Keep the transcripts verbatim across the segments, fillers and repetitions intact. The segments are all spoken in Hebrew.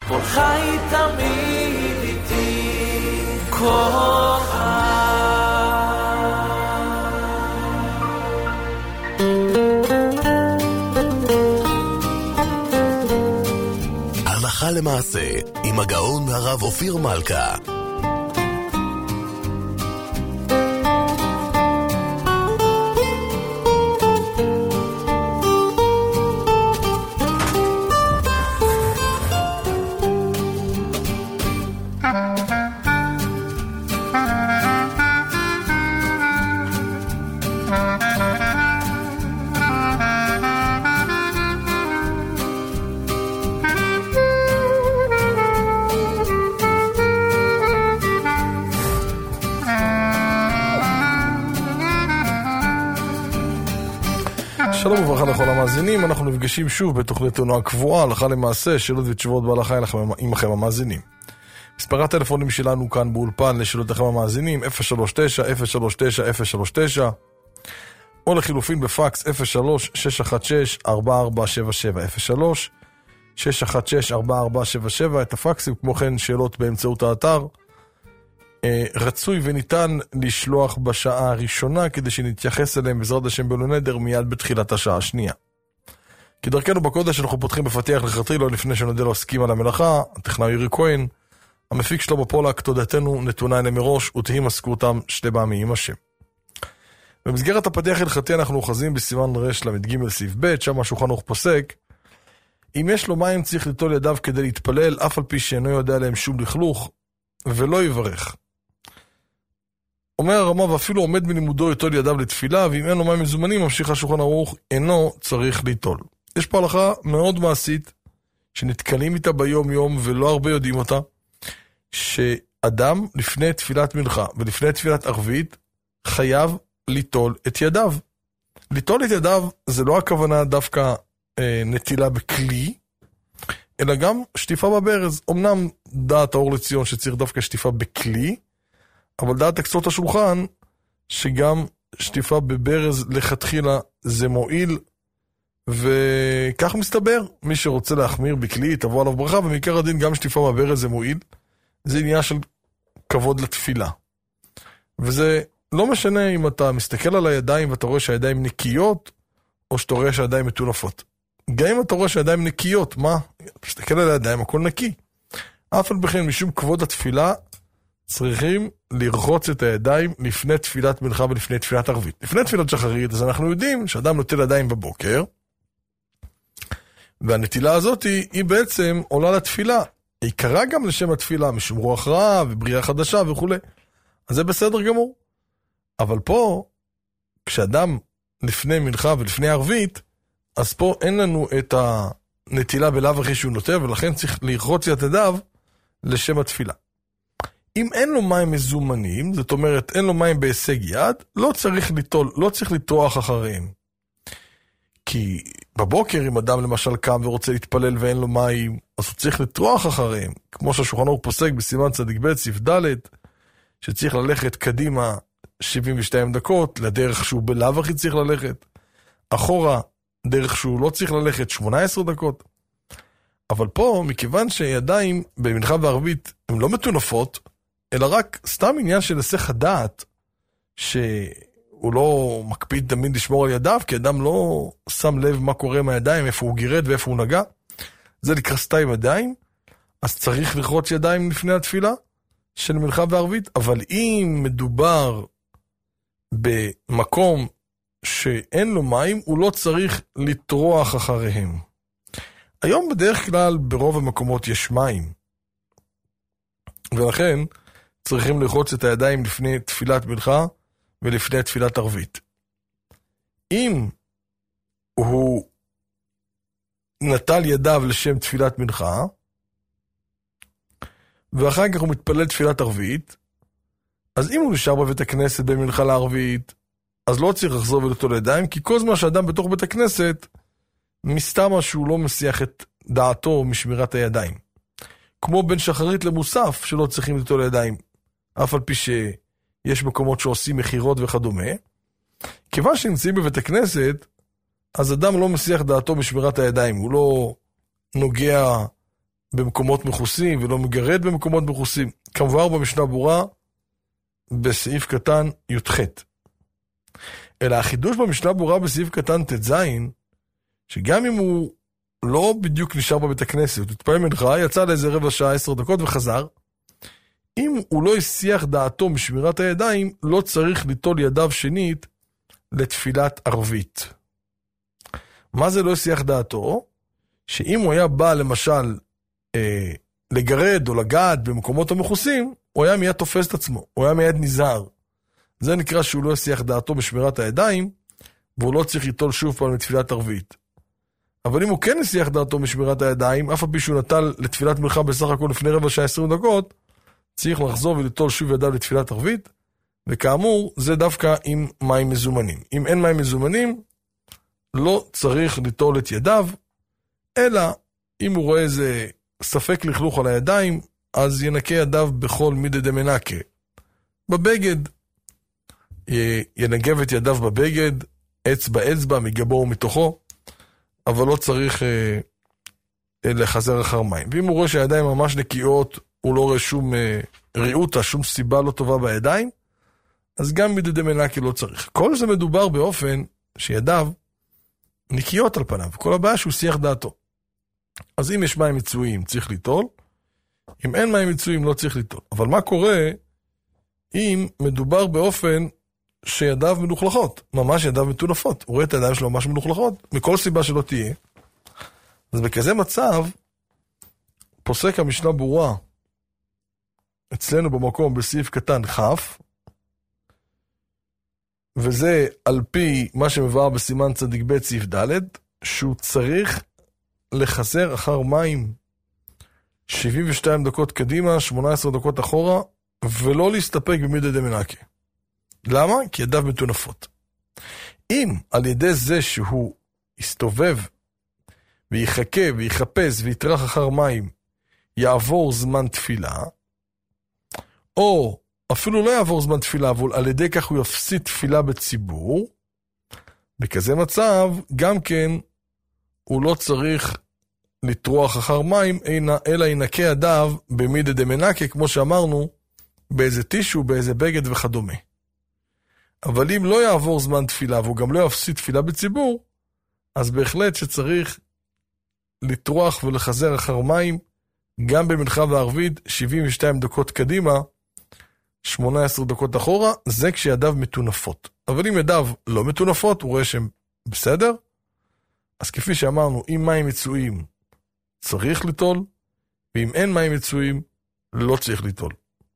קולך היא תמיד איתי, קולך. הלכה למעשה, עם הגאון הרב אופיר מלכה. שלום וברכה לכל המאזינים, אנחנו נפגשים שוב בתוכניתנו הקבועה, הלכה למעשה, שאלות ותשובות בהלכה עמכם המאזינים. מספר הטלפונים שלנו כאן באולפן לשאלות לכם המאזינים, אפס שלוש תשע אפס שלוש תשע אפס שלוש תשע, או לחילופין בפקס אפס שלוש שש אחת שש ארבע ארבע שבע שבע, אפס שלוש שש אחת שש ארבע ארבע שבע שבע, את הפקסים כמו כן שאלות באמצעות האתר. רצוי וניתן לשלוח בשעה הראשונה כדי שנתייחס אליהם בעזרת השם בלו נדר מיד בתחילת השעה השנייה. כדרכנו בקודש אנחנו פותחים בפתיח לכתחילה לפני שנודה לעוסקים על המלאכה, הטכנאי יורי כהן, המפיק שלמה פולק, תודתנו נתונה אליהם מראש ותהי משכורתם שתי פעמים השם. במסגרת הפתיח הלכתי אנחנו אוחזים בסימן רש למד ג' סעיף ב', שם השולחן ערוך פוסק, אם יש לו מים צריך ליטול ידיו כדי להתפלל, אף על פי שאינו יודע להם שום לכלוך, ולא יברך. אומר הרמה, ואפילו עומד בלימודו יטול ידיו לתפילה, ואם אין לו מים מזומנים, ממשיך השולחן ערוך, אינו צריך ליטול. יש פה הלכה מאוד מעשית, שנתקלים איתה ביום יום, ולא הרבה יודעים אותה, שאדם לפני תפילת מנחה, ולפני תפילת ערבית, חייב ליטול את ידיו. ליטול את ידיו, זה לא הכוונה דווקא אה, נטילה בכלי, אלא גם שטיפה בברז. אמנם דעת האור לציון שצריך דווקא שטיפה בכלי, אבל דעת הקצות השולחן שגם שטיפה בברז לכתחילה זה מועיל, וכך מסתבר, מי שרוצה להחמיר בכלי תבוא עליו ברכה, ומעיקר הדין גם שטיפה בברז זה מועיל. זה עניין של כבוד לתפילה, וזה לא משנה אם אתה מסתכל על הידיים ואתה רואה שהידיים נקיות, או שאתה רואה שהידיים מטונפות. גם אם אתה רואה שהידיים נקיות, מה? תסתכל על הידיים, הכל נקי. אף על בכן משום כבוד התפילה, צריכים לרחוץ את הידיים לפני תפילת מנחה ולפני תפילת ערבית. לפני תפילת שחרית, אז אנחנו יודעים שאדם נוטל ידיים בבוקר, והנטילה הזאת היא, היא בעצם עולה לתפילה. היא קרה גם לשם התפילה, משום רוח רעה ובריאה חדשה וכו'. אז זה בסדר גמור. אבל פה, כשאדם לפני מנחה ולפני ערבית, אז פה אין לנו את הנטילה בלאו הכי שהוא נוטל, ולכן צריך לרחוץ את ידיו לשם התפילה. אם אין לו מים מזומנים, זאת אומרת אין לו מים בהישג יד, לא צריך ליטול, לא צריך לטרוח אחריהם. כי בבוקר אם אדם למשל קם ורוצה להתפלל ואין לו מים, אז הוא צריך לטרוח אחריהם. כמו שהשולחן ערוך פוסק בסימן צדיק ב' סעיף ד', שצריך ללכת קדימה שבעים ושתיים דקות, לדרך שהוא בלאו הכי צריך ללכת. אחורה, דרך שהוא לא צריך ללכת שמונה עשרה דקות. אבל פה, מכיוון שידיים במנחה וערבית הן לא מטונפות, אלא רק סתם עניין של היסח הדעת, שהוא לא מקפיד תמיד לשמור על ידיו, כי אדם לא שם לב מה קורה עם הידיים, איפה הוא גירד ואיפה הוא נגע, זה לקרוא סתם ידיים, אז צריך לרחוץ ידיים לפני התפילה של מנחה וערבית. אבל אם מדובר במקום שאין לו מים, הוא לא צריך לטרוח אחריהם. היום בדרך כלל ברוב המקומות יש מים, ולכן צריכים לרחוץ את הידיים לפני תפילת מנחה ולפני תפילת ערבית. אם הוא נטל ידיו לשם תפילת מנחה, ואחר כך הוא מתפלל תפילת ערבית, אז אם הוא נשאר בבית הכנסת בין מנחה לערבית, אז לא צריך לחזור ולטול ידיים, כי כל זמן שאדם בתוך בית הכנסת, מסתמה שהוא לא מסיח את דעתו משמירת הידיים. כמו בין שחרית למוסף, שלא צריכים לטול ידיים, אף על פי שיש מקומות שעושים מחירות וכדומה. כיוון שנמצאים בבית הכנסת, אז אדם לא מסיח דעתו משמירת הידיים, הוא לא נוגע במקומות מחוסים ולא מגרד במקומות מחוסים. כמובן במשנה ברורה בסעיף קטן י"ח. אלא החידוש במשנה ברורה בסעיף קטן ט"ז, שגם אם הוא לא בדיוק נשאר בבית הכנסת, הוא התפלל מנחה, יצא לאיזה רבע שעה, עשר דקות וחזר, אם הוא לא הסיח דעתו משמירת הידיים, לא צריך ליטול ידיו שנית לתפילת ערבית. מה זה לא הסיח דעתו? שאם הוא היה בא למשל אה, לגרד או לגעת במקומות המחוסים, הוא היה מיד תופס את עצמו, הוא היה מיד נזהר. זה נקרא שהוא לא הסיח דעתו בשמירת הידיים, והוא לא צריך ליטול שוב פעם לתפילת ערבית. אבל אם הוא כן הסיח דעתו בשמירת הידיים, אף הפי שהוא נטל לתפילת מנחה בסך הכל לפני רבע שעה עשרים דקות, צריך לחזור ולטול שוב ידיו לתפילת ערבית, וכאמור, זה דווקא עם מים מזומנים. אם אין מים מזומנים, לא צריך ליטול את ידיו, אלא אם הוא רואה איזה ספק לכלוך על הידיים, אז ינקה ידיו בכל מידי דמנקה. בבגד, ינגב את ידיו בבגד, אצבע אצבע, מגבו ומתוכו, אבל לא צריך אה, לחזר אחר מים. ואם הוא רואה שהידיים ממש נקיות, הוא לא רואה שום אה, ריאותה, שום סיבה לא טובה בידיים, אז גם מידי דמנקה לא צריך. כל זה מדובר באופן שידיו נקיות על פניו, כל הבעיה שהוא שיח דעתו. אז אם יש מים מצויים, צריך ליטול, אם אין מים מצויים, לא צריך ליטול. אבל מה קורה אם מדובר באופן שידיו מלוכלכות, ממש ידיו מטונפות, הוא רואה את הידיים שלו ממש מלוכלכות, מכל סיבה שלא תהיה. אז בכזה מצב, פוסק המשנה ברורה, אצלנו במקום בסעיף קטן חף, וזה על פי מה שמבואר בסימן צדיק ב' סעיף ד', שהוא צריך לחזר אחר מים שבעים ושתיים דקות קדימה, שמונה עשרה דקות אחורה, ולא להסתפק במידי דמנקה. למה? כי ידיו מטונפות. אם על ידי זה שהוא יסתובב ויחכה ויחפש ויתרח אחר מים יעבור זמן תפילה, או אפילו לא יעבור זמן תפילה, אבל על ידי כך הוא יפסיד תפילה בציבור, בכזה מצב גם כן הוא לא צריך לטרוח אחר מים, אלא ינקה ידיו במידי דמנקה, כמו שאמרנו, באיזה טישו, באיזה בגד וכדומה. אבל אם לא יעבור זמן תפילה, והוא גם לא יפסיד תפילה בציבור, אז בהחלט שצריך לטרוח ולחזר אחר מים, גם במנחה וערבית, שבעים ושתיים דקות קדימה, שמונה עשרה דקות אחורה, זה כשידיו מטונפות. אבל אם ידיו לא מטונפות, הוא רואה שהם בסדר, אז כפי שאמרנו, אם מים מצויים, צריך ליטול, ואם אין מים מצויים, לא צריך ליטול.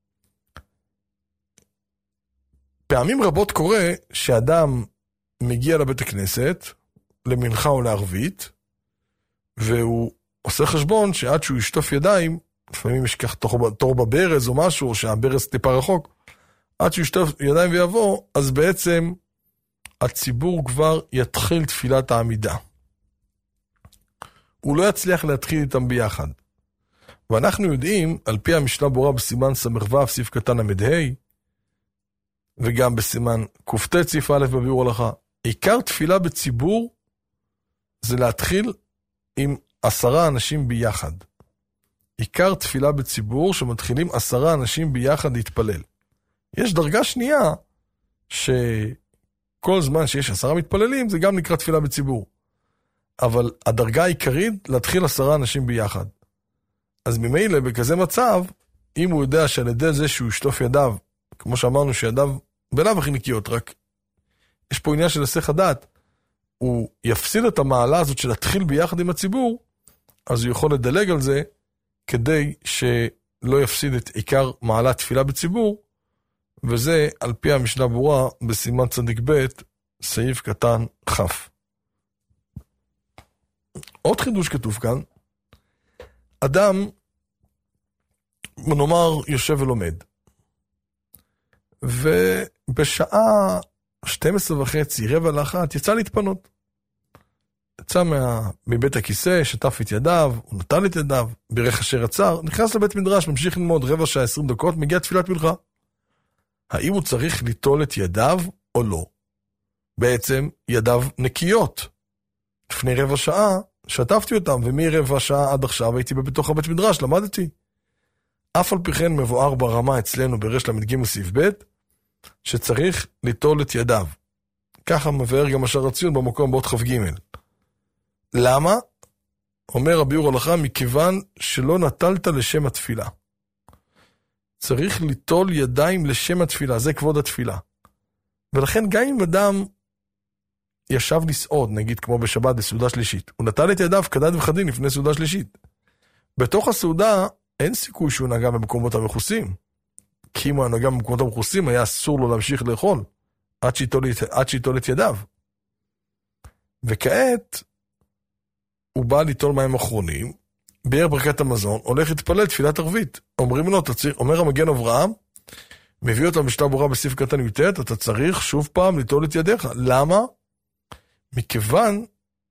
פעמים רבות קורה שאדם מגיע לבית הכנסת, למנחה או לערבית, והוא עושה חשבון שעד שהוא ישטוף ידיים, לפעמים יש כך תור בברז או משהו, או שהברז טיפה רחוק, עד שהוא ישטוף ידיים ויבוא, אז בעצם הציבור כבר יתחיל תפילת העמידה. הוא לא יצליח להתחיל איתם ביחד. ואנחנו יודעים, על פי המשנה ברורה בסימן סמ"ו, סעיף קטן המ"ה, וגם בסימן ק"ט סעיף א' בביאור הלכה, עיקר תפילה בציבור זה להתחיל עם עשרה אנשים ביחד. עיקר תפילה בציבור שמתחילים עשרה אנשים ביחד להתפלל. יש דרגה שנייה שכל זמן שיש עשרה מתפללים זה גם נקרא תפילה בציבור. אבל הדרגה העיקרית להתחיל עשרה אנשים ביחד. אז ממילא בכזה מצב, אם הוא יודע שעל ידי זה שהוא ישטוף ידיו, כמו שאמרנו שידיו בלב הכי נקיות, רק יש פה עניין של היסח הדעת, הוא יפסיד את המעלה הזאת של להתחיל ביחד עם הציבור, אז הוא יכול לדלג על זה, כדי שלא יפסיד את עיקר מעלת תפילה בציבור, וזה על פי המשנה ברורה בסימן צדיק ב' סעיף קטן חף. עוד חידוש כתוב כאן, אדם, נאמר, יושב ולומד, ובשעה שתים עשרה וחצי, רבע לאחת, יצא להתפנות. יצא מה, מבית הכיסא, שטף את ידיו, הוא נטל את ידיו, בירך אשר עצר, נכנס לבית מדרש, ממשיך ללמוד רבע שעה עשרים דקות, מגיע תפילת מנחה. האם הוא צריך ליטול את ידיו או לא? בעצם ידיו נקיות. לפני רבע שעה שתפתי אותם, ומרבע שעה עד עכשיו הייתי בתוך הבית מדרש, למדתי. אף על פי כן מבואר ברמה אצלנו ברש למדגים סעיף ב' שצריך ליטול את ידיו. ככה מבאר גם השער הציון במקום באות חב ג'. למה? אומר הביאור הלכה, מכיוון שלא נטלת לשם התפילה. צריך ליטול ידיים לשם התפילה, זה כבוד התפילה. ולכן גם אם אדם ישב לסעוד, נגיד כמו בשבת בסעודה שלישית, הוא נטל את ידיו כדת וכדין לפני סעודה שלישית. בתוך הסעודה אין סיכוי שהוא נגע במקומות המכוסים. כי אם הוא נגע במקומות המכוסים, היה אסור לו להמשיך לאכול, עד שיטול את ידיו. וכעת, הוא בא ליטול מים אחרונים, ביאר ברכת המזון, הולך להתפלל תפילת ערבית. אומרים לו, תצריך, אומר המגן אברהם, מביא אותה משנה ברורה בסעיף קטן י"ט, אתה צריך שוב פעם ליטול את ידיך. למה? מכיוון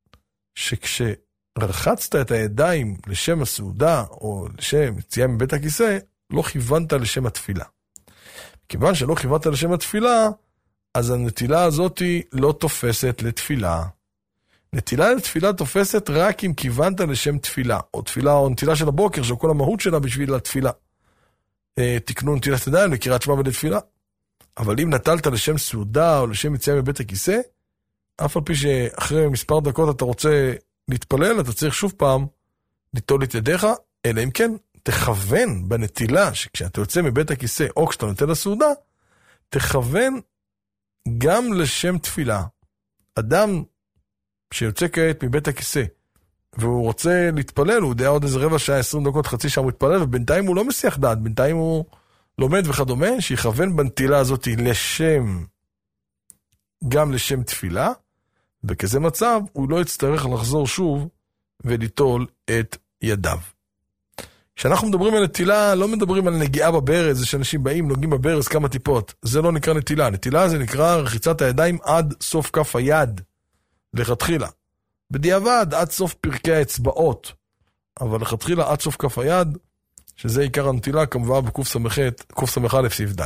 שכשרחצת את הידיים לשם הסעודה, או לשם יציאה מבית הכיסא, לא כיוונת לשם התפילה. מכיוון שלא כיוונת לשם התפילה, אז הנטילה הזאת לא תופסת לתפילה. נטילה לתפילה תופסת רק אם כיוונת לשם תפילה, או תפילה או נטילה של הבוקר, שכל המהות שלה בשביל התפילה. תקנו נטילת ידיים לקריאת שמע ולתפילה. אבל אם נטלת לשם סעודה או לשם יציאה מבית הכיסא, אף על פי שאחרי מספר דקות אתה רוצה להתפלל, אתה צריך שוב פעם ליטול את ידיך, אלא אם כן תכוון בנטילה, שכשאתה יוצא מבית הכיסא או כשאתה נוטל לסעודה, תכוון גם לשם תפילה. אדם שיוצא כעת מבית הכיסא, והוא רוצה להתפלל, הוא יודע עוד איזה רבע שעה, עשרים דקות, חצי שעה הוא מתפלל, ובינתיים הוא לא מסיח דעת, בינתיים הוא לומד וכדומה, שיכוון בנטילה הזאת לשם, גם לשם תפילה, בכזה מצב הוא לא יצטרך לחזור שוב וליטול את ידיו. כשאנחנו מדברים על נטילה, לא מדברים על נגיעה בברז, זה שאנשים באים, נוגעים בברז כמה טיפות, זה לא נקרא נטילה, נטילה זה נקרא רחיצת הידיים עד סוף כף היד, לכתחילה. בדיעבד עד סוף פרקי האצבעות, אבל לכתחילה עד סוף כף היד, שזה עיקר הנטילה, כמובן בקוף סמכת, קוף סמכה לפסיף ד'.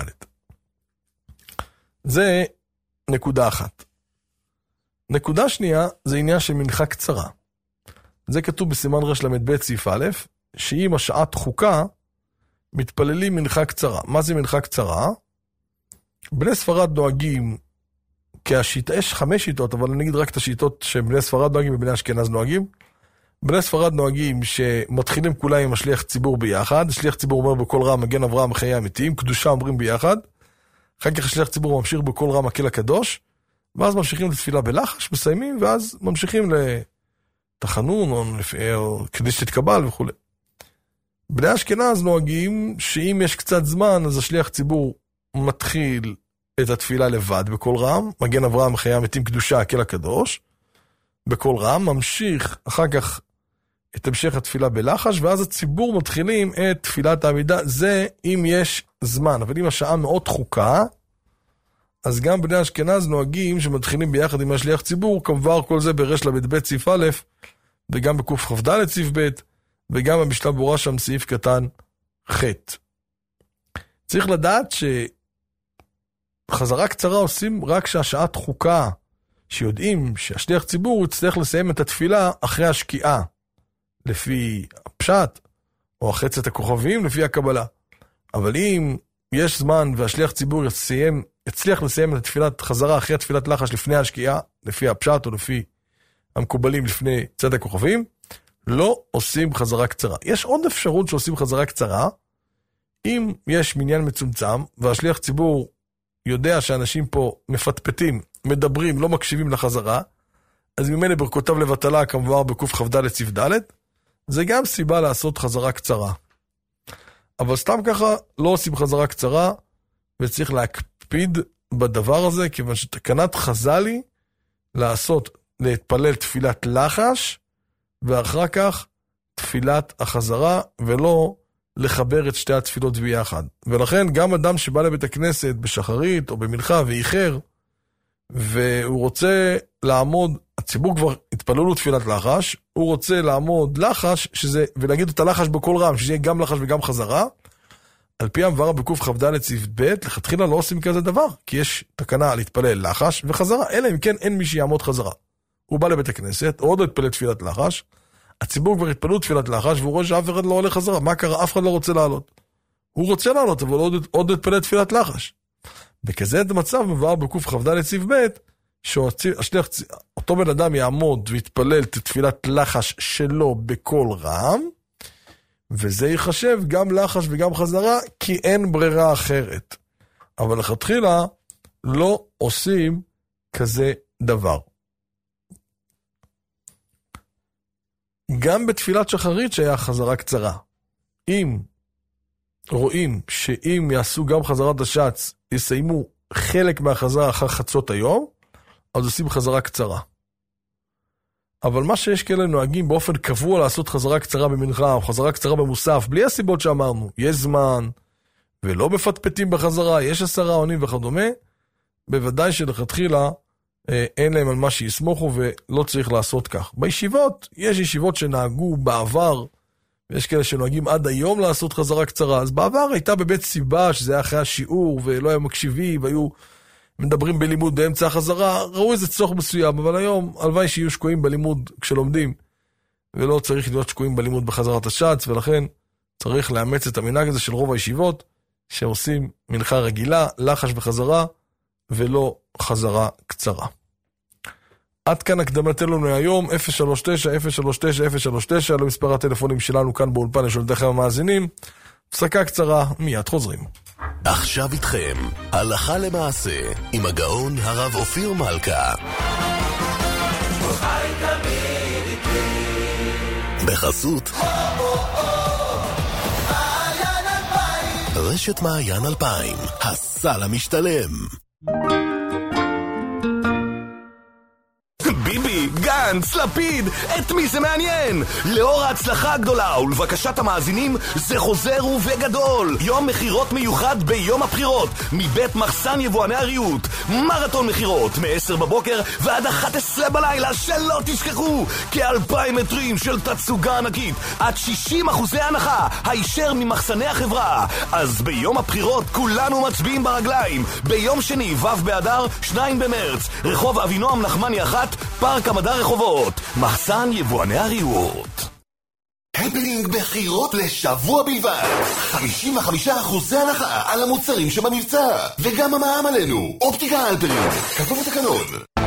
זה נקודה אחת. נקודה שנייה, זה עניין של מנחה קצרה. זה כתוב בסימן רש למד ב' סעיף א', שאם השעה דחוקה, מתפללים מנחה קצרה. מה זה מנחה קצרה? בני ספרד נוהגים, כהשיטה, יש חמש שיטות, אבל אני אגיד רק את השיטות שבני ספרד נוהגים ובני אשכנז נוהגים. בני ספרד נוהגים שמתחילים כולם עם השליח ציבור ביחד, השליח ציבור אומר בכל רם מגן אברהם חיי המתים, קדושה אומרים ביחד, אחר כך השליח ציבור ממשיך בכל רם מקל הקדוש, ואז ממשיכים לתפילה בלחש, מסיימים, ואז ממשיכים לתחנון, או, או כדי שתתקבל וכו'. בני אשכנז נוהגים שאם יש קצת זמן, אז השליח ציבור מתחיל את התפילה לבד בכל רם, מגן אברהם חיי המתים קדושה הקל הקדוש, בכל רם, ממשיך אחר כך את המשך התפילה בלחש, ואז הציבור מתחילים את תפילת העמידה, זה אם יש זמן, אבל אם השעה מאוד דחוקה, אז גם בני אשכנז נוהגים שמתחילים ביחד עם השליח ציבור, כמובן כל זה ברש למד ב' סעיף א', וגם בקוף כ"ד סעיף ב', וגם במשנה ברורה שם סעיף קטן ח'. צריך לדעת שחזרה קצרה עושים רק שהשעה דחוקה, שיודעים שהשליח ציבור יצטרך לסיים את התפילה אחרי השקיעה, לפי הפשט, או החצת הכוכבים, לפי הקבלה. אבל אם יש זמן והשליח ציבור יסיים, יצליח לסיים את התפילת חזרה אחרי התפילת לחש לפני השקיעה, לפי הפשט או לפי המקובלים לפני צד הכוכבים, לא עושים חזרה קצרה. יש עוד אפשרות שעושים חזרה קצרה, אם יש מניין מצומצם, והשליח ציבור יודע שאנשים פה מפטפטים, מדברים, לא מקשיבים לחזרה, אז ממילא ברכותיו לבטלה, כמובן בקוף כ"ד סעיף ד', זה גם סיבה לעשות חזרה קצרה. אבל סתם ככה לא עושים חזרה קצרה, וצריך להקפיד בדבר הזה, כיוון שתקנת חז"לי לעשות, להתפלל תפילת לחש, ואחר כך תפילת החזרה, ולא לחבר את שתי התפילות ביחד. ולכן גם אדם שבא לבית הכנסת בשחרית או במנחה ואיחר, והוא רוצה לעמוד, הציבור כבר התפללו לו תפילת לחש, הוא רוצה לעמוד לחש, שזה, ולהגיד את הלחש בכל רם, שיהיה גם לחש וגם חזרה, על פי המברה בקוף כ"ד סעיף ב', לכתחילה לא עושים כזה דבר, כי יש תקנה להתפלל לחש וחזרה, אלא אם כן אין מי שיעמוד חזרה. הוא בא לבית הכנסת, עוד התפלל תפילת לחש, הציבור כבר התפללו תפילת לחש, והוא רואה שאף אחד לא עולה חזרה. מה קרה? אף אחד לא רוצה לעלות. הוא רוצה לעלות, אבל עוד, עוד התפלל תפילת לחש. בכזה מצב מבואר בקוף כ"ד צי"ב, שאותו בן אדם יעמוד ויתפלל את תפילת לחש שלו בקול רם, וזה ייחשב גם לחש וגם חזרה, כי אין ברירה אחרת. אבל לכתחילה לא עושים כזה דבר. גם בתפילת שחרית שהיה חזרה קצרה. אם רואים שאם יעשו גם חזרת השץ, יסיימו חלק מהחזרה אחר חצות היום, אז עושים חזרה קצרה. אבל מה שיש כאלה נוהגים באופן קבוע לעשות חזרה קצרה במנחה, או חזרה קצרה במוסף, בלי הסיבות שאמרנו, יש זמן, ולא מפטפטים בחזרה, יש עשרה עונים וכדומה, בוודאי שלכתחילה אה, אין להם על מה שיסמוכו ולא צריך לעשות כך. בישיבות, יש ישיבות שנהגו בעבר, ויש כאלה שנוהגים עד היום לעשות חזרה קצרה, אז בעבר הייתה בבית סיבה, שזה היה אחרי השיעור, ולא היה מקשיבי, והיו מדברים בלימוד באמצע החזרה, ראו איזה צורך מסוים, אבל היום, הלוואי שיהיו שקועים בלימוד כשלומדים, ולא צריך להיות שקועים בלימוד בחזרת השץ, ולכן צריך לאמץ את המנהג הזה של רוב הישיבות, שעושים מנחה רגילה, לחש וחזרה, ולא חזרה קצרה. עד כאן הקדמתנו היום, אפס שלוש תשע אפס שלוש תשע אפס שלוש תשע, למספר הטלפונים שלנו כאן באולפן לשאלותיכם המאזינים. הפסקה קצרה, מיד חוזרים. עכשיו איתכם, הלכה למעשה, עם הגאון הרב אופיר מלכה. בחסות רשת מעיין אלפיים, הסל המשתלם. ביבי, גנץ, לפיד, את מי זה מעניין? לאור ההצלחה הגדולה ולבקשת המאזינים, זה חוזר ובגדול. יום מחירות מיוחד ביום הבחירות, מבית מחסן יבואני הריהוט. מרתון מחירות, מ-עשר בבוקר ועד אחת עשרה בלילה, שלא תשכחו. כאלפיים מטרים של תצוגה ענקית, עד שישים אחוזי הנחה, הישר ממחסני החברה. אז ביום הבחירות כולנו מצביעים ברגליים. ביום שני, ו' באדר, שניים במרץ, רחוב אבינועם נחמני אחת, פארק המדע רחובות, מחסן יבואני הריהוט. הפנינג בחירות לשבוע בלבד, חמישים וחמישה אחוז הנחה על המוצרים שבמבצע, וגם המע"מ עלינו. אופטיקה הלפרינג, כפוף לתקנון.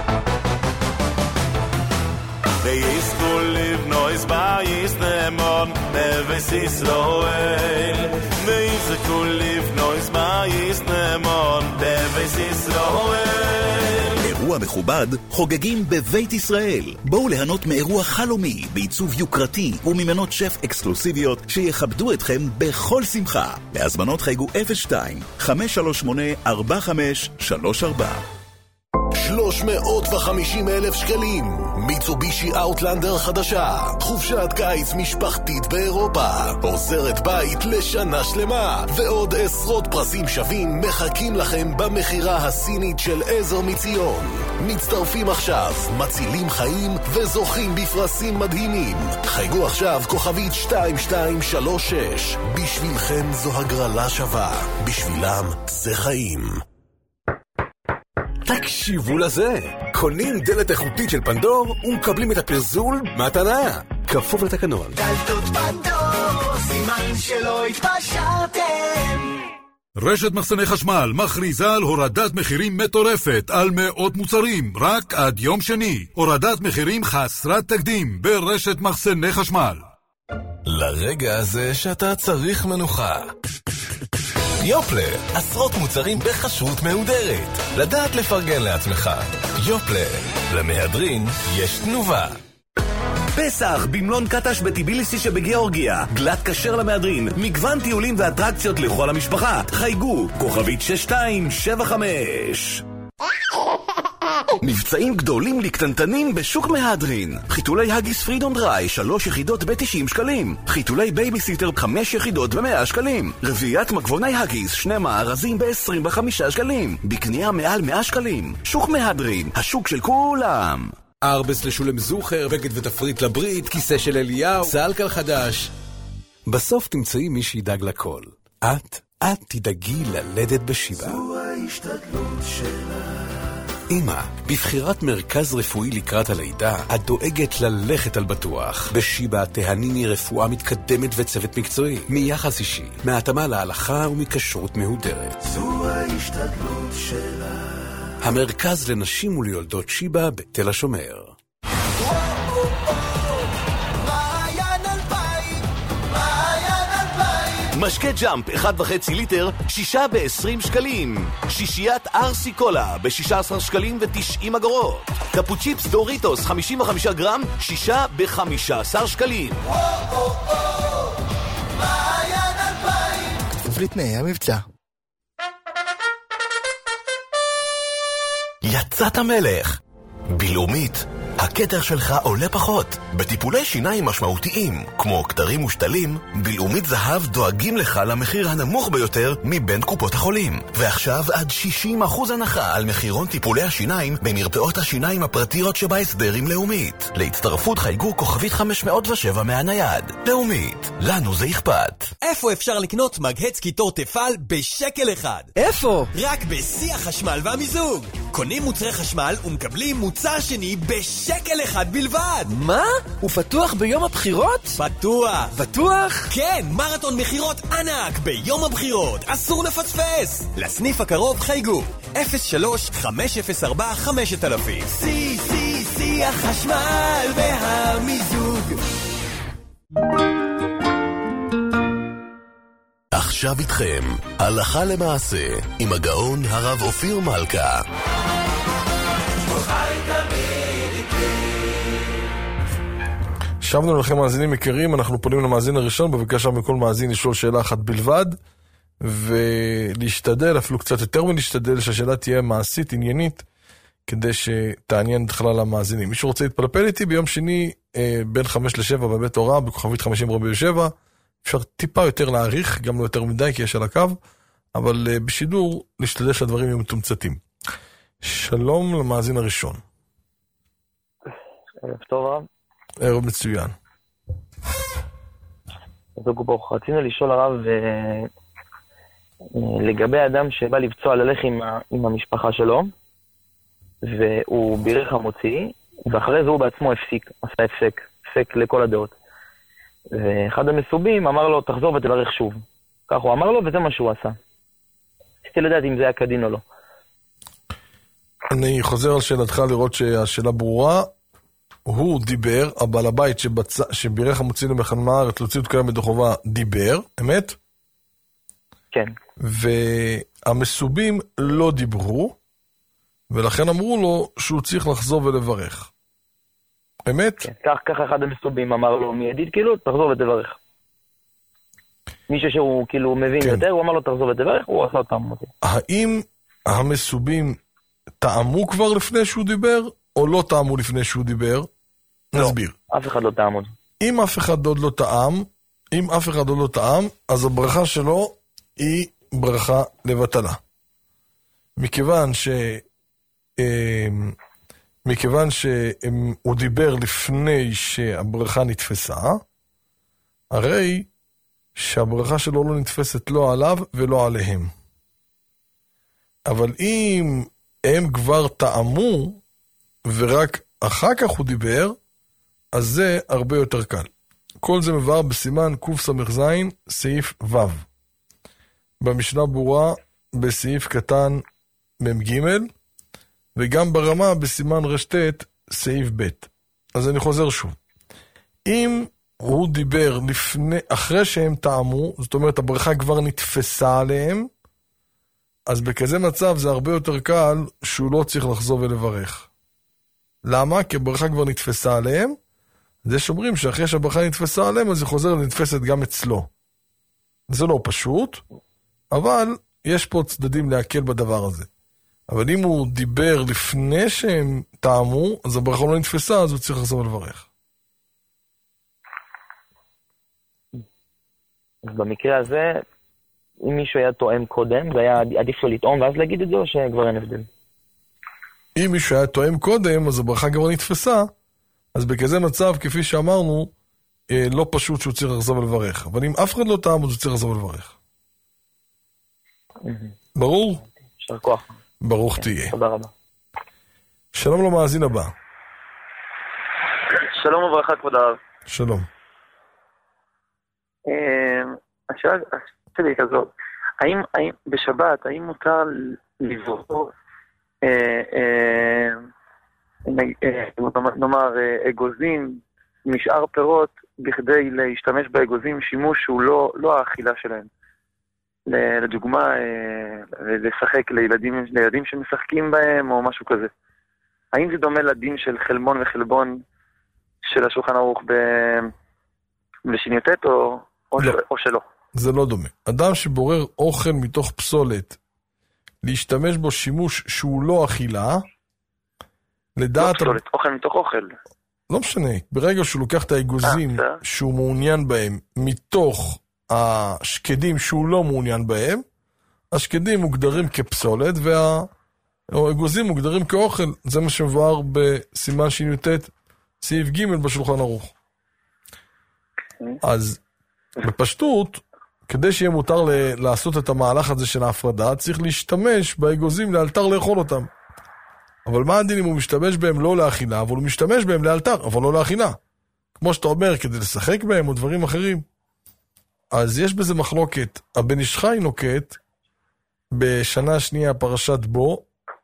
ויזכו לבנויס ביסנמון נבס ישראל, ויזכו לבנויס ביסנמון נבס ישראל. אירוע מכובד חוגגים בבית ישראל. בואו ליהנות מאירוע חלומי בעיצוב יוקרתי וממנות שף אקסקלוסיביות שיכבדו אתכם בכל שמחה. להזמנות חייגו אפס שתיים חמש שלוש שמונה ארבע חמש שלוש ארבע. שלוש מאות וחמישים אלף שקלים, מיצובישי אאוטלנדר חדשה, חופשת קיץ משפחתית באירופה, עוזרת בית לשנה שלמה, ועוד עשרות פרסים שווים מחכים לכם במחירה הסינית של עזר מציון. מצטרפים עכשיו, מצילים חיים וזוכים בפרסים מדהימים. חייגו עכשיו כוכבית שתיים שתיים שלוש שש. בשבילכם זו הגרלה שווה, בשבילם זה חיים. תקשיבו לזה, קונים דלת איכותית של פנדור ומקבלים את הפרזול מתנה, כפוף לתקנון. דלתות פנדור, סימן שלא התפשרתם. רשת מחסני חשמל מכריזה על הורדת מחירים מטורפת על מאות מוצרים, רק עד יום שני. הורדת מחירים חסרת תקדים ברשת מחסני חשמל. לרגע הזה שאתה צריך מנוחה. יופלה, עשרות מוצרים בחשרות מהודרת. לדעת לפרגן לעצמך. יופלה, למהדרין יש תנובה. פסח במלון קטש בטיביליסי שבגיאורגיה, גלת כשר למהדרין, מגוון טיולים ואטרקציות לכל המשפחה. חייגו, כוכבית שש שתיים שבע חמש. מבצעים גדולים לקטנטנים בשוק מהדרין. חיתולי הגיס פרידום דריי שלוש יחידות ב-תשעים שקלים. חיתולי בייביסיטר חמש יחידות ב-מאה שקלים. רביעיית מגבוני הגיס שני מארזים ב-עשרים וחמישה שקלים. בקנייה מעל מאה שקלים. שוק מהדרין, השוק של כולם. ארבס לשולם זוכר, בגד ותפריט לברית, כיסא של אליהו, סלקל חדש. בסוף תמצאי מי שידאג לכל. את, את תדאגי ללדת בשבעה. זו ההשתדלות שלך, אמא, בבחירת מרכז רפואי לקראת הלידה, את דואגת ללכת על בטוח. בשיבא תהניני רפואה מתקדמת וצוות מקצועי, מיחס אישי, מהתאמה להלכה ומכשרות מהודרת. זו ההשתדלות שלה. המרכז לנשים וליולדות שיבא בתל השומר. משקה ג'אמפ אחד וחצי ליטר, שישה בעשרים שקלים. שישיית ארסי קולה בשישה עשר שקלים ותשעים אגורות. קפוצ'יפס דוריטוס חמישים וחמישה גרם, שישה בחמישה עשר שקלים. כפוף לתנאי המבצע. יצאת מלך. בלאומית, הכתר שלך עולה פחות. בטיפולי שיניים משמעותיים, כמו כתרים ושתלים, בלאומית זהב דואגים לך למחיר הנמוך ביותר מבין קופות החולים. ועכשיו עד שישים אחוז הנחה על מחירון טיפולי השיניים במרפאות השיניים הפרטיות שבהסדר עם לאומית. להצטרפות חייגו כוכבית חמש מאות ושבע מהנייד. לאומית, לנו זה אכפת. איפה אפשר לקנות מגהץ קיטור תפעל בשקל אחד? איפה? רק בשיא החשמל והמיזוג. קונים מוצרי חשמל ומקבלים מוצר שני בשקל אחד בלבד. מה? הוא פתוח ביום הבחירות? פתוח. בטוח? כן, מרתון מחירות ענק ביום הבחירות. אסור לפספס. לסניף הקרוב חייגו אפס שלוש חמש אפס ארבע חמש אלף. סי סי סי החשמל והמיזוג. עכשיו איתכם, הלכה למעשה, עם הגאון הרב אופיר מלכה. שבנו לכם מאזינים יקרים, אנחנו פונים למאזין הראשון, בבקשה מכל מאזין לשאול שאלה אחת בלבד, ולהשתדל, אפילו קצת יותר מלהשתדל, שהשאלה תהיה מעשית, עניינית, כדי שתעניין את חלל המאזינים. מי שרוצה להתפלפל איתי ביום שני, אה, בין חמש לשבע בבית הוראה, בכוכבית חמישים רבי שבע, אפשר טיפה יותר להאריך, גם לא יותר מדי, כי יש על הקו, אבל uh, בשידור, להשתדל שהדברים יהיו מתומצתים. שלום למאזין הראשון. ערב טוב רב. ערב מצוין. רצינו לשאול הרב לגבי אדם שבא לבצוע ללך עם, עם המשפחה שלו, והוא בירך המוציא, ואחרי זה הוא בעצמו הפסיק, עשה הפסק, הפסק לכל הדעות. ואחד המסובים אמר לו, תחזור ותברך שוב. כך הוא אמר לו, וזה מה שהוא עשה. רציתי לדעת אם זה היה כדין או לא. אני חוזר על שאלתך לראות שהשאלה ברורה. הוא דיבר, הבעל הבית שבצ... שבירך המוציא למחן מארץ, להוציא את קיים ידי חובה, דיבר, אמת? כן. והמסובים לא דיברו, ולכן אמרו לו שהוא צריך לחזור ולברך. אמת? כן, כך, כך אחד המסובים אמר לו מיידית, כאילו, תחזור ותברך. מישהו שהוא כאילו מבין כן. יותר, הוא אמר לו תחזור ותברך, הוא עשה אותם. האם המסובים טעמו כבר לפני שהוא דיבר, או לא טעמו לפני שהוא דיבר? לא, נסביר. אף אחד לא טעם עוד. אם אף אחד עוד לא טעם, אם אף אחד עוד לא טעם, אז הברכה שלו היא ברכה לבטלה. מכיוון ש... מכיוון שהוא דיבר לפני שהברכה נתפסה, הרי שהברכה שלו לא נתפסת לא עליו ולא עליהם. אבל אם הם כבר טעמו, ורק אחר כך הוא דיבר, אז זה הרבה יותר קל. כל זה מבאר בסימן קס"ז, סעיף ו'. במשנה ברורה, בסעיף קטן מ"ג, וגם ברמה בסימן רשת, סעיף ב'. אז אני חוזר שוב. אם הוא דיבר לפני, אחרי שהם טעמו, זאת אומרת הברכה כבר נתפסה עליהם, אז בכזה מצב זה הרבה יותר קל שהוא לא צריך לחזור ולברך. למה? כי הברכה כבר נתפסה עליהם, אז יש אומרים שאחרי שהברכה נתפסה עליהם, אז היא חוזרת ונתפסת גם אצלו. זה לא פשוט, אבל יש פה צדדים להקל בדבר הזה. אבל אם הוא דיבר לפני שהם טעמו, אז הברכה לא נתפסה, אז הוא צריך לחזור ולברך. אז במקרה הזה, אם מישהו היה טועם קודם, זה היה עדיף לו לטעום ואז להגיד את זה, או שכבר אין הבדל? אם מישהו היה טועם קודם, אז הברכה כבר נתפסה, אז בכזה מצב, כפי שאמרנו, לא פשוט שהוא צריך לחזור ולברך. אבל אם אף אחד לא טעם, אז הוא צריך לחזור ולברך. ברור? שר כוח. ברוך תהיה. תודה רבה. שלום למאזין הבא. שלום וברכה כבוד הרב. שלום. השאלה שלי כזאת, האם בשבת, האם מותר לברור, נאמר, אגוזים משאר פירות, בכדי להשתמש באגוזים שימוש שהוא לא האכילה שלהם? לדוגמה, לשחק לילדים, לילדים שמשחקים בהם או משהו כזה. האם זה דומה לדין של חלמון וחלבון של השולחן ערוך בשניותת או, או, לא. של, או שלא? זה לא דומה. אדם שבורר אוכל מתוך פסולת, להשתמש בו שימוש שהוא לא אכילה, לדעת... לא פסולת, אוכל מתוך אוכל. לא משנה. ברגע שהוא לוקח את האגוזים 아, שהוא מעוניין בהם, מתוך השקדים שהוא לא מעוניין בהם, השקדים מוגדרים כפסולת, והאגוזים מוגדרים כאוכל. זה מה שמבואר בסימן שניותת, סעיף ג' בשולחן ערוך. אז בפשטות, כדי שיהיה מותר ל- לעשות את המהלך הזה של ההפרדה, צריך להשתמש באגוזים לאלתר לאכול אותם. אבל מה הדין אם הוא משתמש בהם לא לאכילה, אבל הוא משתמש בהם לאלתר, אבל לא לאכילה? כמו שאתה אומר, כדי לשחק בהם או דברים אחרים. אז יש בזה מחלוקת. הבן איש חי נוקט בשנה שנייה פרשת בו,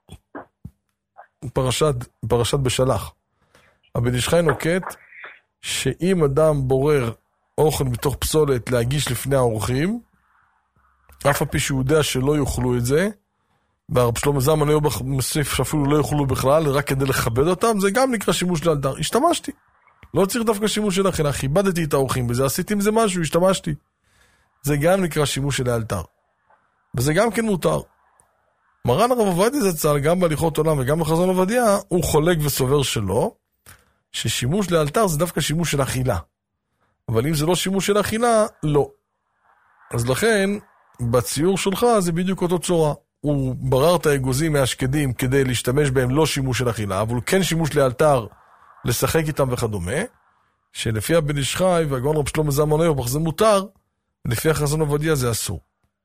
פרשת, פרשת בשלח. הבן איש חי נוקט שאם אדם בורר אוכל מתוך פסולת להגיש לפני האורחים, אף הפי שהוא יודע שלא יאכלו את זה, והרב שלמה זמן היו מוסיף שאפילו לא יאכלו בכלל, רק כדי לכבד אותם, זה גם נקרא שימוש לאלתר. השתמשתי. לא צריך דווקא שימוש של אכילה, כיבדתי את האורחים בזה, עשיתי עם זה משהו, השתמשתי. זה גם נקרא שימוש של האלתר. וזה גם כן מותר. מרן הרב עובדיה זצ"ל, גם בהליכות עולם וגם בחזון עובדיה, הוא חולק וסובר שלו, ששימוש לאלתר זה דווקא שימוש של אכילה. אבל אם זה לא שימוש של אכילה, לא. אז לכן, בציור שלך זה בדיוק אותו צורה. הוא ברר את האגוזים מהשקדים כדי להשתמש בהם לא שימוש של אכילה, אבל כן שימוש לאלתר, לשחק איתם וכדומה, שלפי הבן איש חי והגאון רב שלמה זלמן אוירבך זה מותר, ולפי החזון עובדיה זה אסור.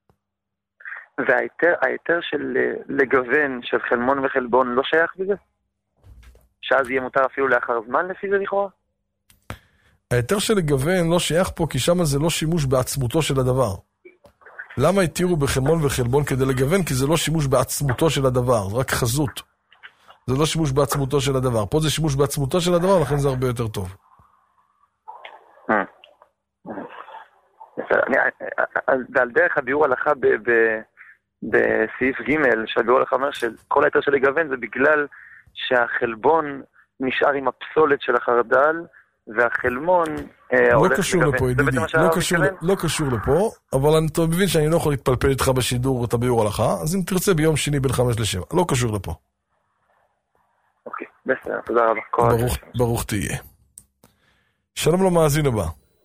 וההיתר של לגוון של חלמון וחלבון לא שייך בזה? שאז יהיה מותר אפילו לאחר זמן לפי זה לכאורה? ההיתר של לגוון לא שייך פה, כי שם זה לא שימוש בעצמותו של הדבר. למה התירו בחלמון וחלבון כדי לגוון? כי זה לא שימוש בעצמותו של הדבר, זה רק חזות. זה לא שימוש בעצמותו של הדבר. פה זה שימוש בעצמותו של הדבר, לכן זה הרבה יותר טוב. ועל דרך הביאור הלכה בסעיף ג' שהביאור הלכה אומר שכל היתר של לגוון זה בגלל שהחלבון נשאר עם הפסולת של החרדל, והחלמון לא קשור לפה, ידידי, לא קשור לפה, אבל אני מבין שאני לא יכול להתפלפל איתך בשידור את הביאור הלכה, אז אם תרצה ביום שני בין חמש לשבע, לא קשור לפה. אוקיי, בסדר, תודה רבה. ברוך תהיה. שלום למאזין הבא.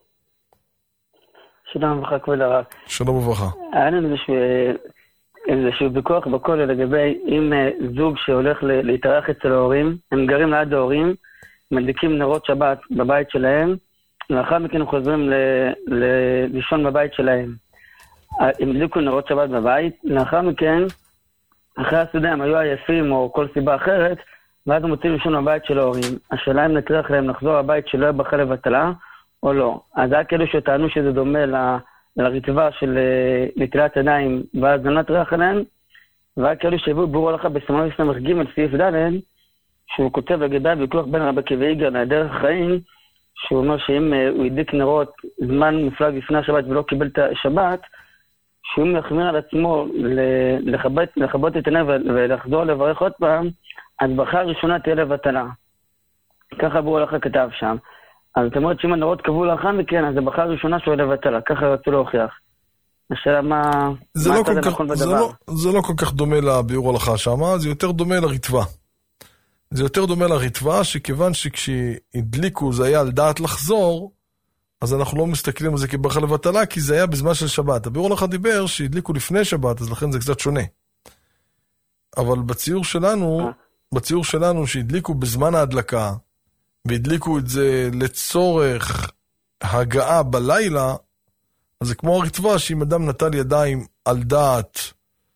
שלום וברכה כבוד הרב. שלום וברכה. היה לנו איזשהו ויכוח בכולל לגבי אם זוג שהולך להתארח אצל ההורים, הם גרים ליד ההורים, מדליקים נרות שבת בבית שלהם, ואחר מכן הם חוזרים לישון בבית שלהם. הם הדליקו נרות שבת בבית, לאחר מכן, אחרי הסעודה הם היו עייפים או כל סיבה אחרת, ואז הם מוצאים לישון בבית של ההורים. השאלה אם נצטרך להם לחזור לבית שלא יהיה בחל לבטלה, או לא. אז היה כאילו שטענו שזה דומה ל... לרטבה של נטילת ידיים והזנת ריח עליהם, והיה כאילו שהביאו ברור לך בסימן סמך ג' סעיף ד' שהוא כותב לגבי הוויכוח בין רבי עקיבא איגר לדרך החיים, שהוא אומר שאם הוא הדליק נרות זמן מופלג לפני השבת ולא קיבל את השבת, שהוא יחמיר על עצמו לכבות, לכבות את עיניו ולחזור לברך עוד פעם, אז ברכה הראשונה תהיה לבטלה. ככה ברור לך כתב שם. אז זאת אומרת שאם הנרות קבעו לאחר מכן, אז הברכה הראשונה שהוא לבטלה, ככה רצו להוכיח. השאלה מה... זה, מה לא, כל כך, זה, לא, זה לא כל כך דומה לביאור הלכה שם, זה יותר דומה לרטבה. זה יותר דומה לרטבה, שכיוון שכשהדליקו זה היה על דעת לחזור, אז אנחנו לא מסתכלים על זה כברכה לבטלה, כי זה היה בזמן של שבת. הביאור הלכה דיבר שהדליקו לפני שבת, אז לכן זה קצת שונה. אבל בציור שלנו, בציור שלנו שהדליקו בזמן ההדלקה, והדליקו את זה לצורך הגעה בלילה, אז זה כמו הרטבה שאם אדם נטל ידיים על דעת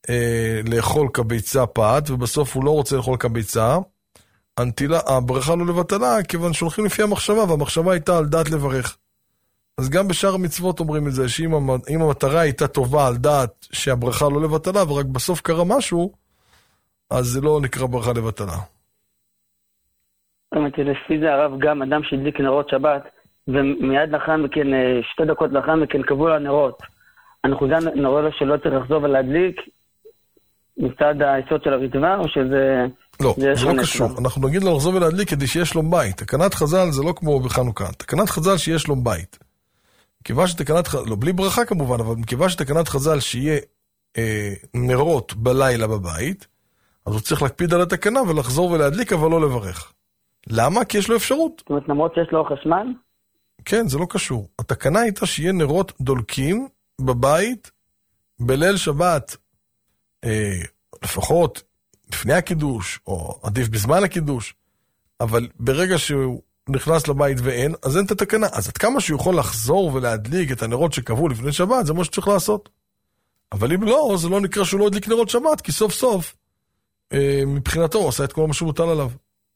אה, לאכול כביצה פת, ובסוף הוא לא רוצה לאכול כביצה, הנטילה, הברכה לא לבטלה, כיוון שהולכים לפי המחשבה, והמחשבה הייתה על דעת לברך. אז גם בשאר המצוות אומרים את זה, שאם המטרה הייתה טובה על דעת שהברכה לא לבטלה, ורק בסוף קרה משהו, אז זה לא נקרא ברכה לבטלה. אמרתי, לפי זה הרב, גם אדם שהדליק נרות שבת, ומיד לאחר מכן, שתי דקות לאחר מכן, קבעו לו נרות. אנחנו גם נראה לו שלא צריך לחזור ולהדליק מצד היסוד של הריטב"א, או שזה... לא, זה, זה לא קשור. כבר. אנחנו נגיד לו לחזור ולהדליק כדי שיש לו בית. תקנת חז"ל זה לא כמו בחנוכה. תקנת חז"ל שיש לו בית. מכיוון שתקנת חז"ל, לא בלי ברכה כמובן, אבל מכיוון שתקנת חז"ל שיהיה אה, נרות בלילה בבית, אז הוא צריך להקפיד על התקנה ולחזור ולהדליק, אבל לא לברך. למה? כי יש לו אפשרות. זאת אומרת, למרות שיש לו חשמל? כן, זה לא קשור. התקנה הייתה שיהיה נרות דולקים בבית, בליל שבת, אה, לפחות לפני הקידוש, או עדיף בזמן הקידוש, אבל ברגע שהוא נכנס לבית ואין, אז אין את התקנה. אז עד כמה שהוא יכול לחזור ולהדליק את הנרות שקבעו לפני שבת, זה מה שצריך לעשות. אבל אם לא, זה לא נקרא שהוא לא הדליק נרות שבת, כי סוף סוף, אה, מבחינתו, הוא עשה את כל מה שמוטל עליו.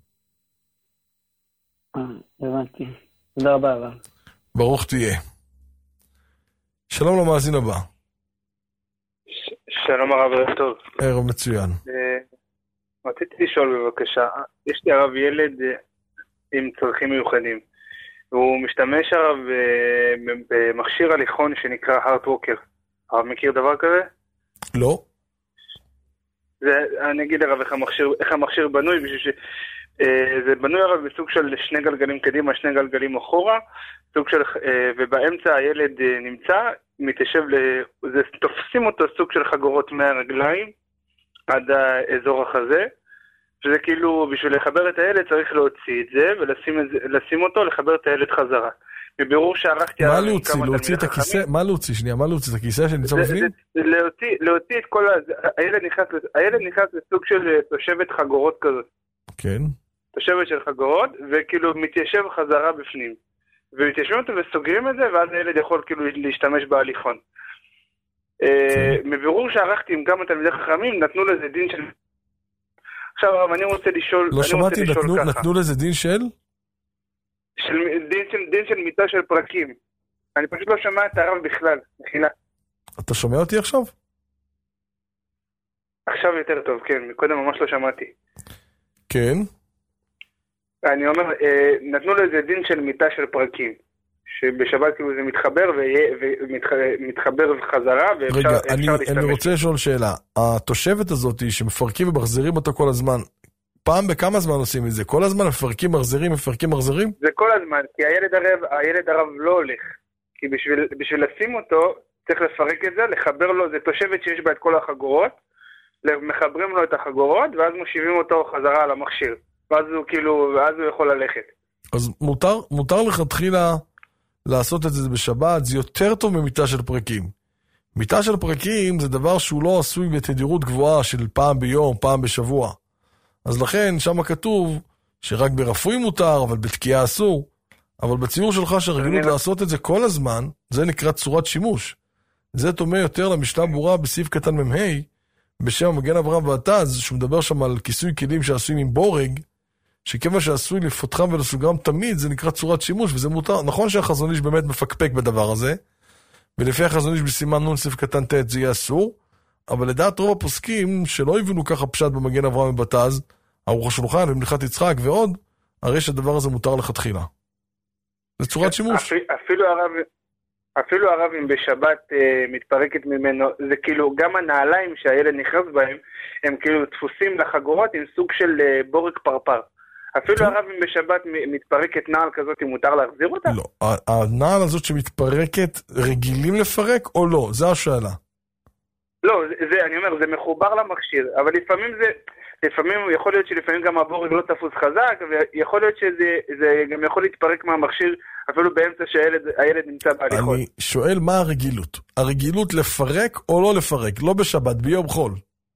אה, הבנתי. תודה רבה, רב. ברוך תהיה. שלום למאזין הבא. שלום הרב, ערב טוב. ערב מצוין. רציתי לשאול בבקשה, יש לי הרב ילד עם צרכים מיוחדים, והוא משתמש הרב במכשיר הליכון שנקרא הארט-ווקר. הרב מכיר דבר כזה? לא. זה, אני אגיד הרב איך המכשיר, איך המכשיר בנוי, בשביל ש... זה בנוי הרב בסוג של שני גלגלים קדימה, שני גלגלים אחורה, סוג של, ובאמצע הילד נמצא, מתיישב, זה, תופסים אותו סוג של חגורות מהרגליים עד האזור החזה, שזה כאילו בשביל לחבר את הילד צריך להוציא את זה ולשים אותו, לחבר את הילד חזרה. בבירור שערכתי... מה להוציא? להוציא את הכיסא? מה להוציא? שנייה, מה להוציא? את הכיסא שנמצא בפנים? להוציא את כל... הילד נכנס לסוג של תושבת חגורות כזאת. כן. תושבת של חגורות, וכאילו מתיישב חזרה בפנים. ומתיישבים אותו וסוגרים את זה, ואז הילד יכול כאילו להשתמש בהליכון. מבירור שערכתי עם כמה תלמידי חכמים, נתנו לזה דין של... עכשיו, אני רוצה לשאול... לא שמעתי, נתנו לזה דין של? דין של מיטה של פרקים. אני פשוט לא שומע את הרב בכלל, מחילה. אתה שומע אותי עכשיו? עכשיו יותר טוב, כן. מקודם ממש לא שמעתי. כן. אני אומר, נתנו לזה דין של מיטה של פרקים. שבשבת כאילו זה מתחבר ומתחבר חזרה, רגע, אני, אני רוצה לשאול שאלה. התושבת הזאת שמפרקים ומחזירים אותה כל הזמן, פעם בכמה זמן עושים את זה? כל הזמן מפרקים, מחזירים, מפרקים, מחזירים? זה כל הזמן, כי הילד הרב, הילד הרב לא הולך. כי בשביל, בשביל לשים אותו, צריך לפרק את זה, לחבר לו, זה תושבת שיש בה את כל החגורות, מחברים לו את החגורות, ואז מושיבים אותו חזרה על המכשיר. ואז הוא כאילו, ואז הוא יכול ללכת. אז מותר, מותר לכתחילה לעשות את זה בשבת, זה יותר טוב ממיטה של פרקים. מיטה של פרקים זה דבר שהוא לא עשוי בתדירות גבוהה של פעם ביום, פעם בשבוע. אז לכן שם כתוב שרק ברפואי מותר, אבל בתקיעה אסור. אבל בציור שלך שהרגילות לעשות את זה כל הזמן, זה נקרא צורת שימוש. זה תומא יותר למשנה ברורה בסעיף קטן ממהי, בשם מגן אברהם ועתז, שהוא מדבר שם על כיסוי כלים שעשויים עם בורג, שכיוון שעשוי לפותחם ולסוגם תמיד, זה נקרא צורת שימוש, וזה מותר. נכון שהחזון איש באמת מפקפק בדבר הזה, ולפי החזון איש בסימן נון סעיף קטן ת' זה יהיה אסור, אבל לדעת רוב הפוסקים שלא הבינו ככה פשט במגן אברהם ובתז, ערוך השולחן ומלכת יצחק ועוד, הרי שהדבר הזה מותר לכתחילה. זה צורת שימוש. אפילו הרב, אפילו הרב אם בשבת אה, מתפרקת ממנו, זה כאילו גם הנעליים שהילד נכנס בהם, הם כאילו דפוסים לחגורות עם סוג של אה, בורג פרפר. אפילו הרב אם בשבת מתפרקת נעל כזאת, אם מותר להחזיר אותה? לא, הנעל הזאת שמתפרקת רגילים לפרק או לא? זה השאלה. לא, זה, זה, אני אומר, זה מחובר למכשיר, אבל לפעמים זה, לפעמים יכול להיות שלפעמים גם הבורג לא תפוס חזק, ויכול להיות שזה זה גם יכול להתפרק מהמכשיר, אפילו באמצע שהילד נמצא בהליכון. אני שואל מה הרגילות? הרגילות לפרק או לא לפרק? לא בשבת, ביום חול.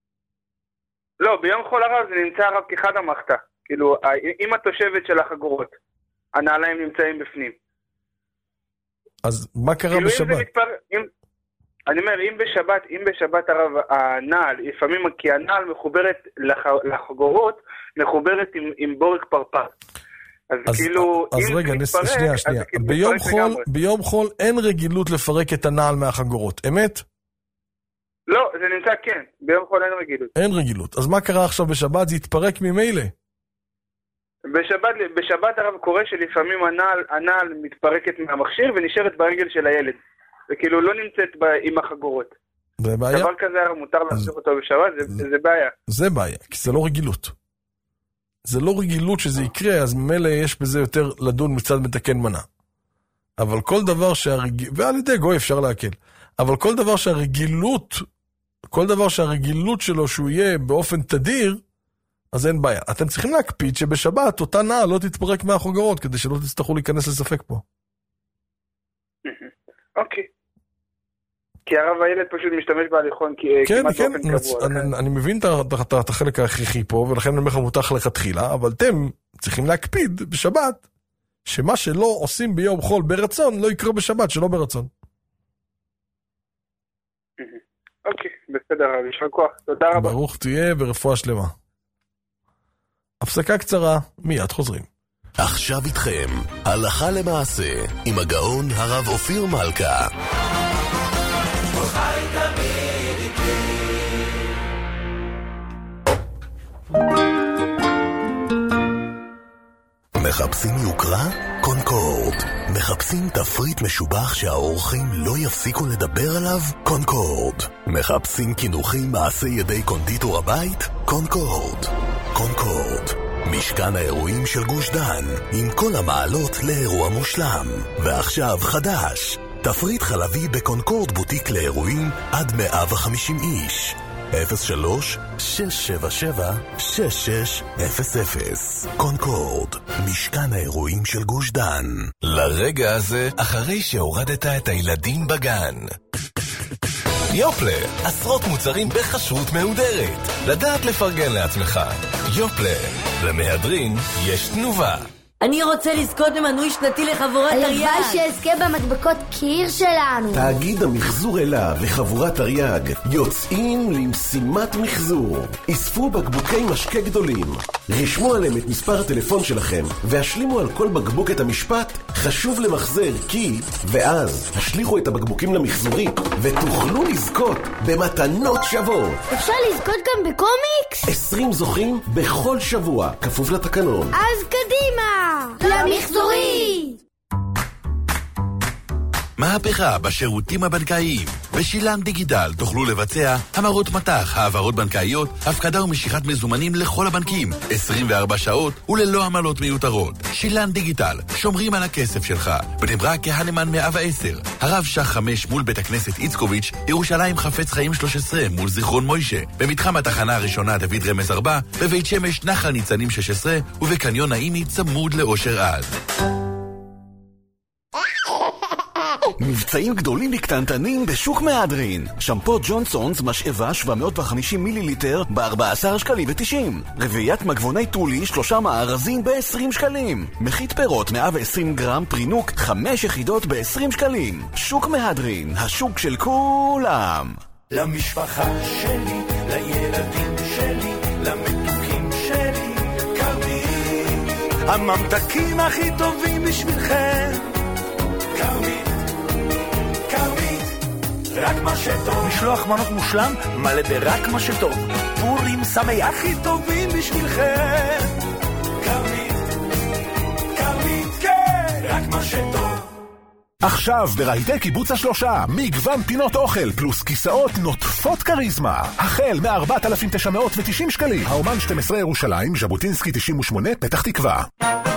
לא, ביום חול הרב זה נמצא הרב כחד המחתה. כאילו, עם התושבת של החגורות, הנעליים נמצאים בפנים. אז מה קרה כאילו בשבת? אם זה, מתפר... אם... אני אומר, אם בשבת, אם בשבת הרב, הנעל, לפעמים, כי הנעל מחוברת לח, לחגורות, מחוברת עם, עם בורג פרפר. אז, אז כאילו, אז אם רגע, זה מתפרק, שנייה, שנייה. אז זה ביום מתפרק חול, לגמרי. ביום חול אין רגילות לפרק את הנעל מהחגורות, אמת? לא, זה נמצא כן, ביום חול אין רגילות. אין רגילות. אז מה קרה עכשיו בשבת? זה התפרק ממילא. בשבת, בשבת הרב קורה שלפעמים הנעל, הנעל מתפרקת מהמכשיר ונשארת ברגל של הילד. וכאילו לא נמצאת ב, עם החגורות. זה בעיה? דבר כזה הרב מותר להמשיך אותו בשבת, זה, זה, זה בעיה. זה בעיה, כי זה לא רגילות. זה לא רגילות שזה יקרה, אז ממילא יש בזה יותר לדון מצד מתקן מנה. אבל כל דבר שהרגיל, ועל ידי גוי אפשר להקל, אבל כל דבר שהרגילות, כל דבר שהרגילות שלו שהוא יהיה באופן תדיר, אז אין בעיה. אתם צריכים להקפיד שבשבת אותה נעל לא תתפרק מהחגורות, כדי שלא תצטרכו להיכנס לספק פה. אוקיי. כי הרב הילד פשוט משתמש בהליכון כן, כמעט כן, באופן קבוע. אני, אני מבין את, את, את החלק ההכרחי פה, ולכן אני אומר לך מותח לכתחילה, אבל אתם צריכים להקפיד בשבת, שמה שלא עושים ביום חול ברצון, לא יקרה בשבת שלא ברצון. אוקיי, בסדר, הרב, יש לך כוח. תודה רבה. ברוך תהיה ורפואה שלמה. הפסקה קצרה, מיד חוזרים. עכשיו איתכם, הלכה למעשה, עם הגאון הרב אופיר מלכה. מחפשים יוקרה? קונקורד. מחפשים תפריט משובח שהאורחים לא יפסיקו לדבר עליו? קונקורד. מחפשים כינוחים מעשי ידי קונדיטור הבית? קונקורד. קונקורד. משכן האירועים של גוש דן, עם כל המעלות לאירוע מושלם. ועכשיו חדש, תפריט חלבי בקונקורד בוטיק לאירועים עד מאה וחמישים איש. אפס שלוש שש שבע שבע שש שש אפס אפס. קונקורד, משכן האירועים של גוש דן. לרגע הזה, אחרי שהורדת את הילדים בגן. יופלר, עשרות מוצרים בחשרות מהודרת. לדעת לפרגן לעצמך. יופלר, למהדרין יש תנובה. אני רוצה לזכות במנוי שנתי לחבורת תרי"ג. הלוואי שאזכה במדבקות קיר שלנו. תאגיד המחזור אלה וחבורת תרי"ג יוצאים למשימת מחזור. אספו בקבוקי משקה גדולים. רשמו עליהם את מספר הטלפון שלכם והשלימו על כל בקבוק את המשפט חשוב למחזר כי, ואז השליחו את הבקבוקים למחזורי ותוכלו לזכות במתנות שוות. אפשר לזכות גם בקומיקס? עשרים זוכים בכל שבוע, כפוף לתקנון. אז קדימה! למחזורי! מהפכה בשירותים הבנקאיים. בשילן דיגיטל תוכלו לבצע המרות מטח, העברות בנקאיות, הפקדה ומשיכת מזומנים לכל הבנקים, עשרים וארבע שעות וללא עמלות מיותרות. שילן דיגיטל, שומרים על הכסף שלך. בני ברק כהנמן מאה ועשר, הרב שח חמש מול בית הכנסת איצקוביץ', ירושלים חפץ חיים שלוש עשרה מול זיכרון מוישה, במתחם התחנה הראשונה דוד רמז ארבע, בבית שמש נחל ניצנים שש עשרה ובקניון נעימי צמוד לאושר עד. מבצעים גדולים לקטנטנים בשוק מהדרין. שמפו ג'ונסונס משאבה שבע מאות וחמישים מיליליטר ב-ארבעה עשר שקלים ותשעים. רביעיית מגבוני טולי שלושה מארזים ב-עשרים שקלים. מחית פירות מאה ועשרים גרם פרינוק חמש יחידות ב-עשרים שקלים. שוק מהדרין, השוק של כולם. למשפחה שלי, לילדים שלי, למתוקים שלי, כרמית. הממתקים הכי טובים בשבילכם. כרמית, כרמית, רק מה שטוב. משלוח מנות מושלם, מלא ברק מה שטוב. פורים שמח הכי טובים בשבילכם. כרמית, כרמית, כן, רק מה שטוב. עכשיו ברהיטי קיבוץ השלושה, מגוון פינות אוכל פלוס כיסאות נוטפות קריזמה. החל מ-ארבעת אלפים תשע מאות ותשעים שקלים. האומן שתים עשרה ירושלים, ז'בוטינסקי תשעים ושמונה, פתח תקווה.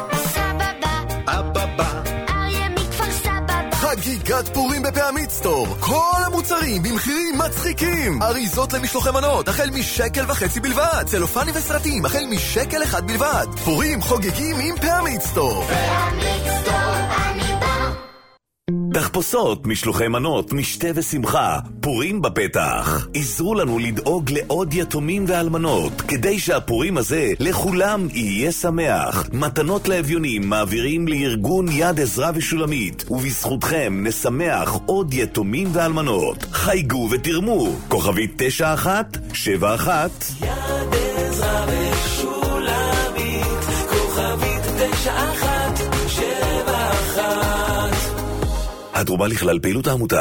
חגיגת פורים בפעמית סטור. כל המוצרים במחירים מצחיקים. אריזות למשלוחי מנות החל משקל וחצי בלבד. צלופני וסרטים החל משקל אחד בלבד. פורים חוגגים עם פעמית סטור. פעמית סטור, אני בא. תחפושות, משלוחי מנות, משתה ושמחה, פורים בפתח. עזרו לנו לדאוג לעוד יתומים ואלמנות, כדי שהפורים הזה לכולם יהיה שמח. מתנות לאביונים מעבירים לארגון יד עזרא ושולמית, ובזכותכם נשמח עוד יתומים ואלמנות. חייגו ותרמו, כוכבית תשע אחת שבע אחת. יד עזרא ושולמית, כוכבית תשע אחת שבע אחת. התרומה לכלל פעילות העמותה.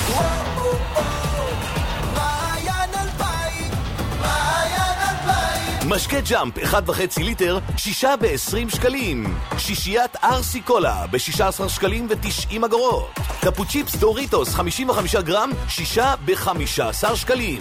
משקה ג'אמפ אחד וחצי ליטר, שישה בעשרים שקלים. שישיית ארסי קולה בשישה עשר שקלים ותשעים אגורות. קפוצ'יפס דוריטוס חמישים וחמישה גרם, שישה בחמישה עשר שקלים.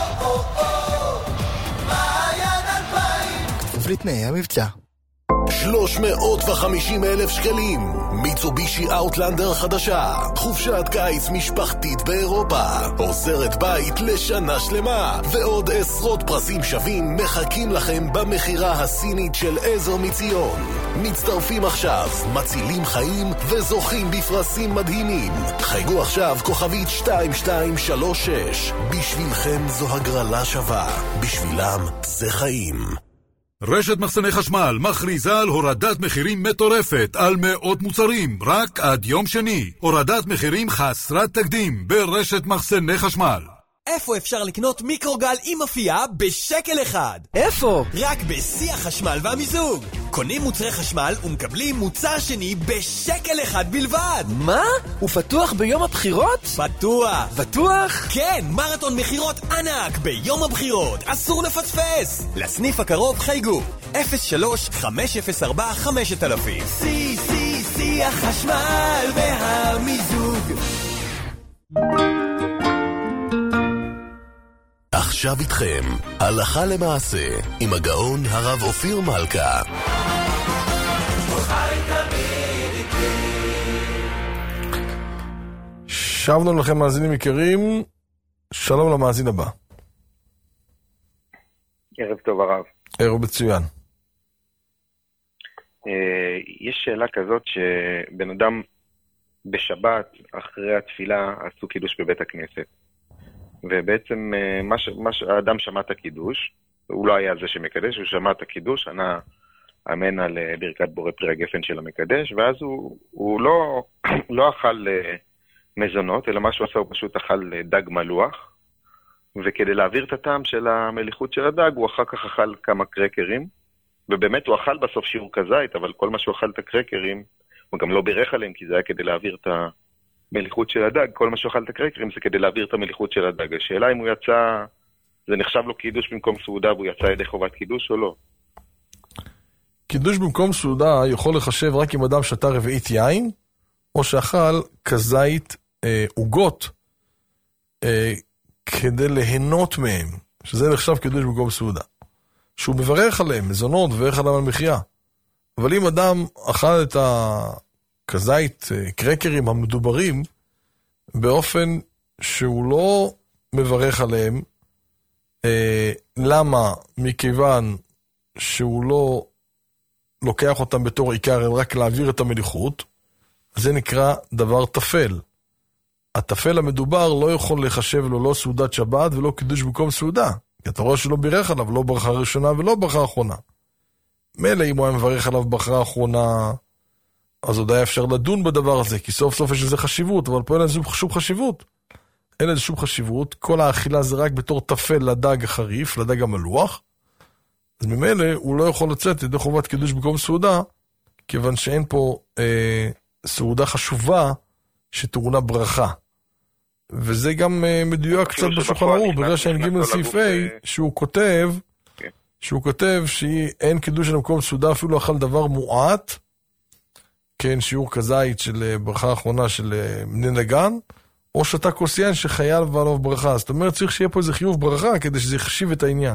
כפוף לתנאי המבצע. שלוש מאות וחמישים אלף שקלים. מיצובישי אאוטלנדר חדשה. חופשת קיץ משפחתית באירופה. עוזרת בית לשנה שלמה. ועוד עשרות פרסים שווים מחכים לכם במחירה הסינית של עזר מציון. מצטרפים עכשיו, מצילים חיים וזוכים בפרסים מדהימים. חייגו עכשיו כוכבית שתיים שתיים שלוש שש. בשבילכם זו הגרלה שווה. בשבילם זה חיים. רשת מחסני חשמל מכריזה על הורדת מחירים מטורפת על מאות מוצרים, רק עד יום שני. הורדת מחירים חסרת תקדים ברשת מחסני חשמל. איפה אפשר לקנות מיקרוגל עם אפייה בשקל אחד? איפה? רק בשיא החשמל והמיזוג. קונים מוצרי חשמל ומקבלים מוצר שני בשקל אחד בלבד. מה? הוא פתוח ביום הבחירות? פתוח. בטוח? כן, מרתון מחירות ענק ביום הבחירות. אסור לפספס. לסניף הקרוב חייגו. אפס שלוש חמש אפס ארבע חמש אלף. שיא, שיא, שיא החשמל והמיזוג. עכשיו איתכם, הלכה למעשה, עם הגאון הרב אופיר מלכה. שבנו לכם מאזינים יקרים, שלום למאזין הבא. ערב טוב הרב. ערב מצוין. יש שאלה כזאת שבן אדם בשבת אחרי התפילה עשו קידוש בבית הכנסת. ובעצם מה ש... מה ש... האדם שמע את הקידוש, הוא לא היה זה שמקדש, הוא שמע את הקידוש, ענה אמן על ברכת בורא פרי הגפן של המקדש, ואז הוא, הוא לא, לא אכל מזונות, אלא מה שהוא עשה הוא פשוט אכל דג מלוח, וכדי להעביר את הטעם של המליחות של הדג, הוא אחר כך אכל כמה קרקרים, ובאמת הוא אכל בסוף שיעור כזית, אבל כל מה שהוא אכל את הקרקרים, הוא גם לא בירך עליהם, כי זה היה כדי להעביר את ה... מליחות של הדג, כל מה שאוכל את הקרקרים זה כדי להעביר את המליחות של הדג. השאלה אם הוא יצא, זה נחשב לו קידוש במקום סעודה והוא יצא ידי חובת קידוש או לא? קידוש במקום סעודה יכול לחשב רק אם אדם שתה רביעית יין, או שאכל כזית אה, עוגות אה, כדי ליהנות מהם, שזה נחשב קידוש במקום סעודה. שהוא מברך עליהם, מזונות, מברך עליהם על מחיה. אבל אם אדם אכל את ה... כזית קרקרים המדוברים באופן שהוא לא מברך עליהם, אה, למה? מכיוון שהוא לא לוקח אותם בתור עיקר, אלא רק להעביר את המליחות, זה נקרא דבר תפל. התפל המדובר לא יכול לחשב לו לא סעודת שבת ולא קידוש במקום סעודה, כי אתה רואה שלא בירך עליו, לא ברכה ראשונה ולא ברכה אחרונה. מילא אם הוא היה מברך עליו ברכה אחרונה, אז עוד היה אפשר לדון בדבר הזה, כי סוף סוף יש לזה חשיבות, אבל פה אין לזה שום חשיבות. אין לזה שום חשיבות, כל האכילה זה רק בתור תפל לדג החריף, לדג המלוח, אז ממילא הוא לא יכול לצאת ידי חובת קידוש במקום סעודה, כיוון שאין פה אה, סעודה חשובה שטעונה ברכה. וזה גם אה, מדויק קצת בשולחן ערוך, בגלל שאין ג' סעיף A, שהוא כותב, שהוא כותב שאין קידוש במקום סעודה, אפילו אכל דבר מועט, כן, שיעור כזית של ברכה האחרונה של מנין לגן, או שתה כוס יין שחייל ועליו ברכה. זאת אומרת, צריך שיהיה פה איזה חיוב ברכה, כדי שזה יחשיב את העניין.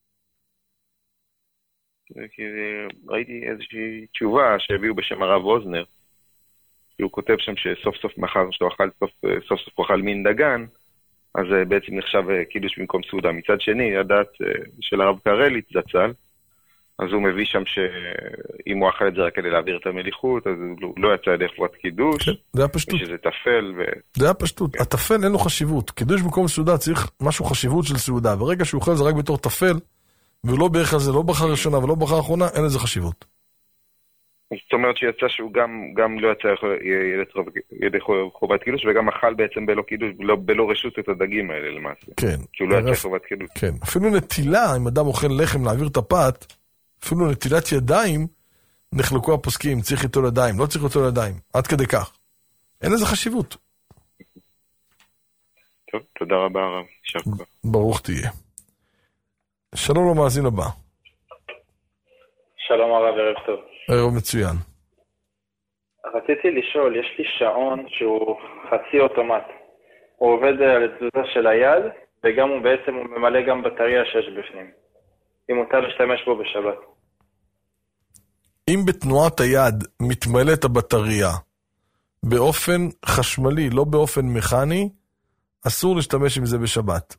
ראיתי איזושהי תשובה שהביאו בשם הרב אוזנר, הוא כותב שם שסוף סוף מחר שהוא אכל, סוף, סוף סוף הוא אכל מין דגן, אז בעצם נחשב קידוש במקום סעודה. מצד שני, הדעת של הרב קרליץ זצ"ל, אז הוא מביא שם שאם הוא אכל את זה רק כדי להעביר את המליחות, אז הוא לא יצא ידי חובת קידוש. זה הפשטות. ושזה תפל. ו... זה הפשטות. התפל אין לו חשיבות. קידוש במקום סעודה צריך משהו חשיבות של סעודה. ברגע שהוא אוכל זה רק בתור תפל, והוא לא בערך על זה, לא ברכה ראשונה ולא ברכה אחרונה, אין לזה חשיבות. זאת אומרת שיצא שהוא גם, גם לא יצא ידי חובת קידוש, וגם אכל בעצם בלא קידוש, בלא רשות את הדגים האלה למעשה. כן. כי הוא לא יצא חובת קידוש. כן. אפילו נטילה, אם אדם אוכל לחם להעביר את הפת, אפילו נטילת ידיים, נחלקו הפוסקים, צריך איתו לידיים, לא צריך איתו לידיים, עד כדי כך. אין לזה חשיבות. טוב, תודה רבה הרב. ברוך תהיה. שלום למאזין הבא. שלום הרב, ערב טוב. ערב מצוין. רציתי לשאול, יש לי שעון שהוא חצי אוטומט. הוא עובד על התזוזה של היד, וגם הוא בעצם הוא ממלא גם בטריה שיש בפנים. אם מותר להשתמש בו בשבת. אם בתנועת היד מתמלאת הבטריה באופן חשמלי, לא באופן מכני, אסור להשתמש עם זה בשבת.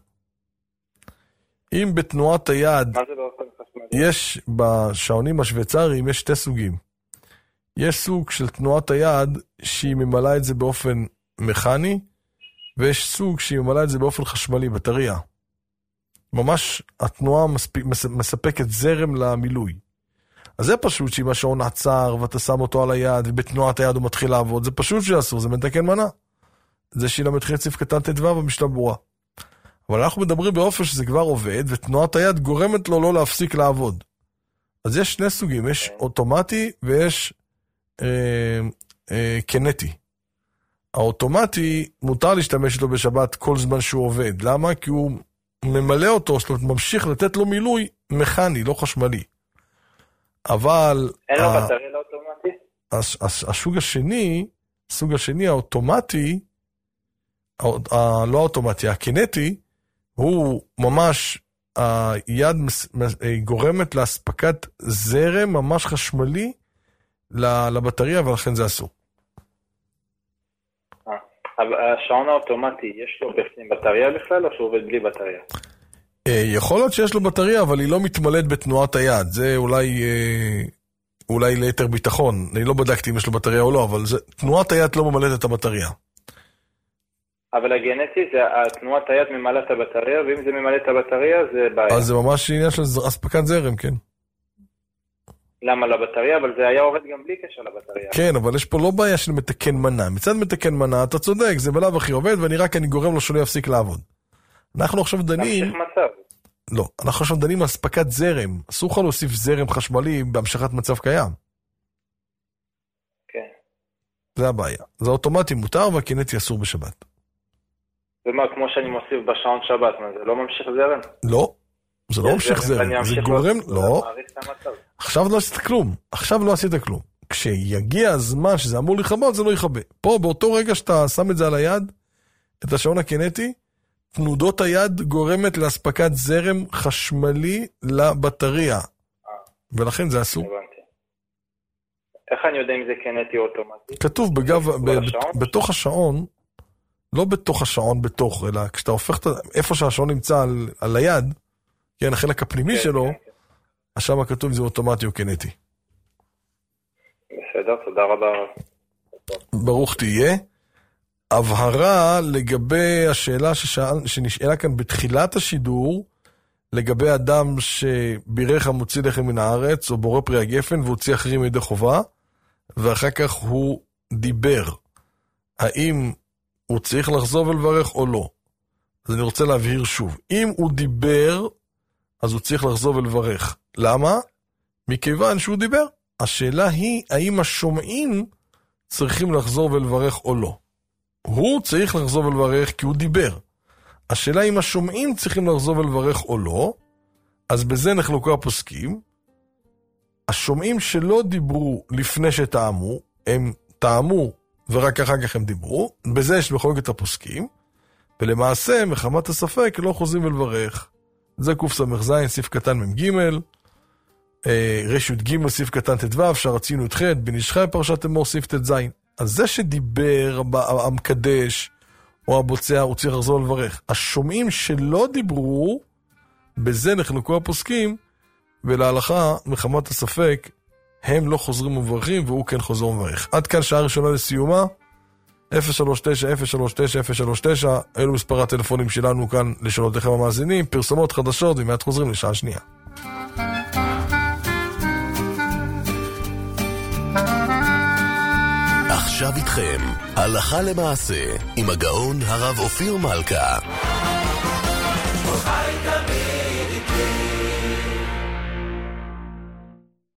אם בתנועת היד, מה זה באופן חשמלי? יש בשעונים השוויצריים, יש שתי סוגים. יש סוג של תנועת היד שהיא ממלאה את זה באופן מכני, ויש סוג שהיא ממלאה את זה באופן חשמלי, בטריה. ממש התנועה מספק, מספקת זרם למילוי. אז זה פשוט שאם השעון עצר ואתה שם אותו על היד ובתנועת היד הוא מתחיל לעבוד, זה פשוט שאסור, זה מתקן מנה. זה שאלה מתחיל סעיף קטן תדווה במשנה ברורה. אבל אנחנו מדברים באופן שזה כבר עובד ותנועת היד גורמת לו לא להפסיק לעבוד. אז יש שני סוגים, יש אוטומטי ויש אה, אה, קנטי. האוטומטי מותר להשתמש איתו בשבת כל זמן שהוא עובד. למה? כי הוא ממלא אותו, זאת אומרת, ממשיך לתת לו מילוי מכני, לא חשמלי. אבל... אין לו בטריה לאוטומטי? הסוג השני, הסוג השני, האוטומטי, לא האוטומטי, הקינטי, הוא ממש, היד גורמת להספקת זרם ממש חשמלי לבטריה, ולכן זה אסור. השעון האוטומטי, יש לו בפנים בטריה בכלל, או שהוא עובד בלי בטריה? יכול להיות שיש לו בטריה, אבל היא לא מתמלאת בתנועת היד. זה אולי, אולי ליתר ביטחון. אני לא בדקתי אם יש לו בטריה או לא, אבל זה, תנועת היד לא ממלאת את הבטריה. אבל הגנטי זה, תנועת היד ממלאת את הבטריה, ואם זה ממלא את הבטריה, זה בעיה. אז זה ממש עניין של אספקת זרם, כן. למה לבטריה? אבל זה היה עובד גם בלי קשר לבטריה. כן, אבל יש פה לא בעיה של מתקן מנה. מצד מתקן מנה, אתה צודק, זה בלב הכי עובד, ואני רק אני גורם לו שלא יפסיק לעבוד. אנחנו עכשיו דנים... להמשיך מצב. לא, אנחנו עכשיו דנים על אספקת זרם. אסור לך להוסיף זרם חשמלי בהמשכת מצב קיים. כן. זה הבעיה. זה אוטומטי מותר, והקינטי אסור בשבת. ומה, כמו שאני מוסיף בשעון שבת, מה זה לא ממשיך זרם? לא, זה לא ממשיך זרם. זה גורם... לא. עכשיו לא עשית כלום. עכשיו לא עשית כלום. כשיגיע הזמן שזה אמור לכבות, זה לא יכבה. פה, באותו רגע שאתה שם את זה על היד, את השעון הקינטי, תנודות היד גורמת להספקת זרם חשמלי לבטריה. ולכן זה אסור. איך אני יודע אם זה קינטי או אוטומטי? כתוב בגב, בתוך השעון, לא בתוך השעון בתוך, אלא כשאתה הופך, איפה שהשעון נמצא על, על היד, כן, החלק הפנימי שלו, השם הכתוב זה אוטומטי או קינטי. בסדר, תודה רבה. ברוך תהיה. הבהרה לגבי השאלה ששאל, שנשאלה כאן בתחילת השידור, לגבי אדם שבירך המוציא לחם מן הארץ, או בורא פרי הגפן, והוציא אחרים מידי חובה, ואחר כך הוא דיבר. האם הוא צריך לחזור ולברך או לא? אז אני רוצה להבהיר שוב. אם הוא דיבר, אז הוא צריך לחזור ולברך. למה? מכיוון שהוא דיבר. השאלה היא, האם השומעים צריכים לחזור ולברך או לא? הוא צריך לחזור ולברך כי הוא דיבר. השאלה אם השומעים צריכים לחזור ולברך או לא, אז בזה נחלקו הפוסקים. השומעים שלא דיברו לפני שטעמו, הם טעמו ורק אחר כך הם דיברו, בזה יש מחלוקת הפוסקים, ולמעשה מחמת הספק לא חוזרים ולברך. זה קוף סמך זין, סעיף קטן ממג', רשות ג' סעיף קטן תדווה, שרצינו את ח' בנשחי פרשת אמור סעיף תזין. אז זה שדיבר המקדש או הבוצע, הוא צריך לחזור לברך. השומעים שלא דיברו, בזה נחלקו הפוסקים, ולהלכה, מחמת הספק, הם לא חוזרים ומברכים, והוא כן חוזר ומברך. עד כאן שעה ראשונה לסיומה, אפס שלוש תשע אפס שלוש תשע אפס שלוש תשע, אלו מספר הטלפונים שלנו כאן לשאלותיכם המאזינים, פרסומות חדשות, ומיד חוזרים לשעה שנייה. עכשיו איתכם, הלכה למעשה, עם הגאון הרב אופיר מלכה.